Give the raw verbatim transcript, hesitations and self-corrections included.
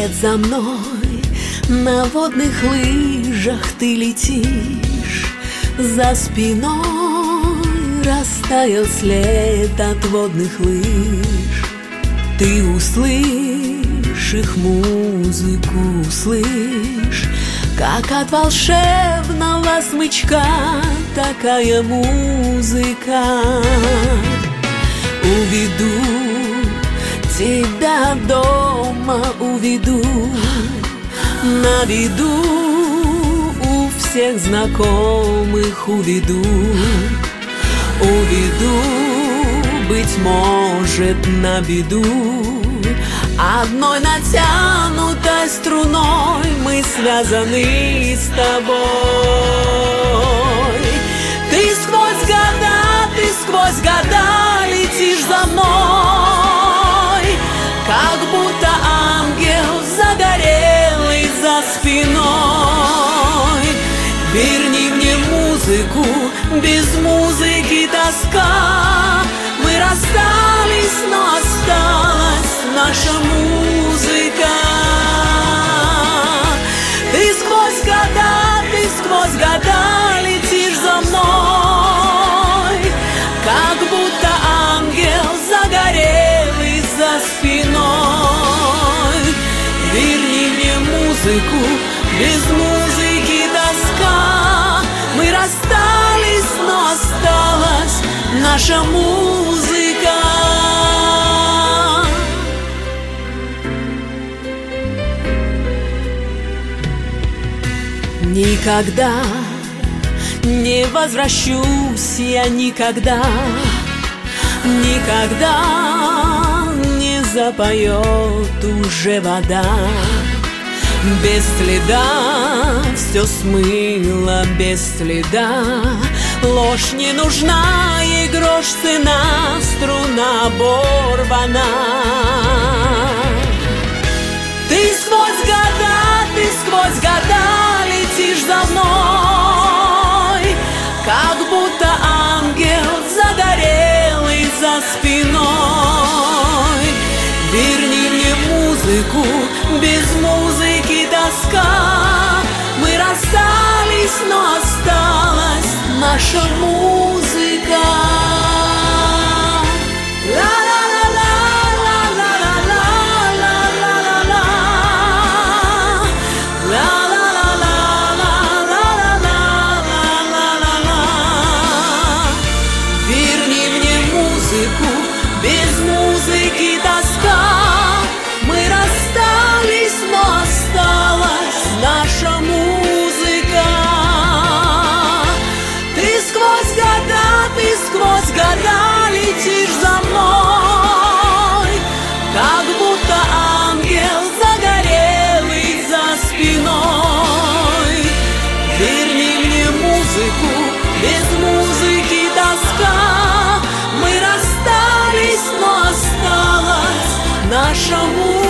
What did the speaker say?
вслед за мной, на водных лыжах ты летишь. За спиной растаял след от водных лыж. Ты услышь их музыку, услышь, как от волшебного смычка такая музыка. Уведу тебя дома, уведу, на виду у всех знакомых уведу. Уведу, быть может, на беду. Одной натянутой струной мы связаны с тобой. Ты сквозь года, ты сквозь года летишь за мной, как будто ангел загорелый за спиной. Верни мне музыку, без музыки тоска. Мы расстались, но осталась наша музыка. Ты сквозь года, ты сквозь года летишь за мной, как будто ангел загорелый за спиной. Верни мне музыку, без музыки тоска. Мы расстались, но осталась наша музыка. Никогда не возвращусь я, никогда, никогда не запоет уже вода. Без следа все смыло, без следа. Ложь не нужна, ей грош цена, струна оборвана. Ты сквозь года, ты сквозь года летишь за мной, как будто ангел загорелый за спиной. Верни мне музыку, без музыки тоска. Мы расстались, но осталась наша музыка. Верни мне музыку, без музыки тоска. Мы расстались, но осталась наша музыка. Ты сквозь года, ты сквозь года летишь за мной, как будто ангел загорелый за спиной. Верни мне музыку, без музыки тоска. Мы расстались, но осталась наша музыка.